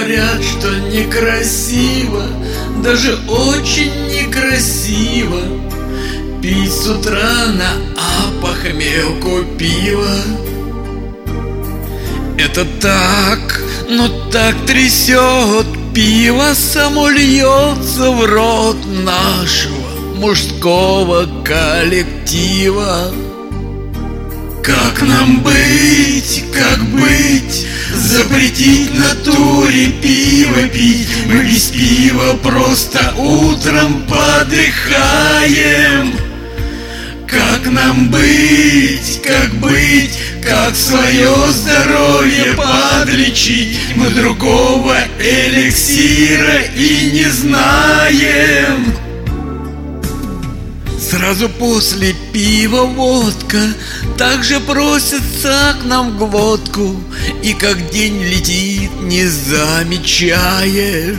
говорят, что некрасиво, даже очень некрасиво пить с утра на опохмелку пиво. Это так, но так трясет, пиво само льется в рот нашего мужского коллектива. Как нам быть, как быть? Запретить натуре пиво пить? Мы без пива просто утром подыхаем. Как нам быть, как быть? Как свое здоровье подлечить? Мы другого эликсира и не знаем. Сразу после пива водка, также просится к нам в глотку, и как день летит, не замечаешь.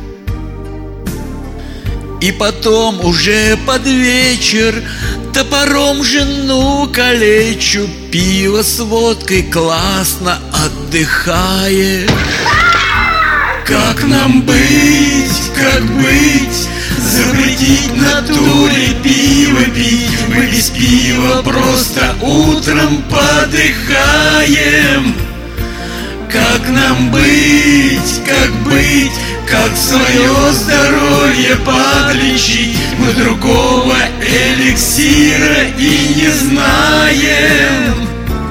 И потом уже под вечер топором жену калечу, пиво с водкой классно отдыхаешь. Как нам быть, как быть? Запретить натуре пиво пить? Мы без пива просто утром подыхаем. Как нам быть, как быть? Как свое здоровье подлечить? Мы другого эликсира и не знаем.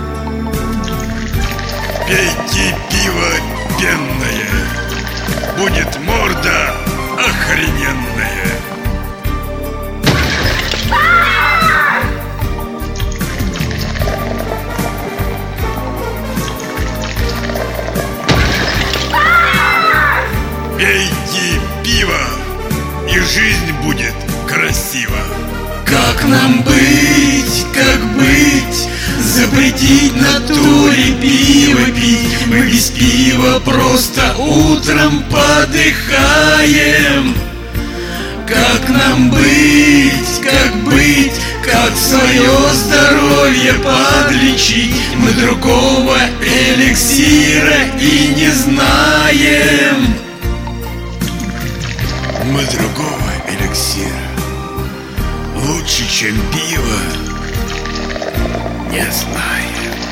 Пейте пиво пенное, будет морда охрененная. Пейте пиво, и жизнь будет красива. Как нам быть, как быть? Запретить натуре пиво пить? Мы без пива просто утром подыхаем. Как нам быть, как быть? Как свое здоровье подлечить? Мы другого эликсира и не знаем. Мы другого эликсира лучше, чем пиво, не знаем.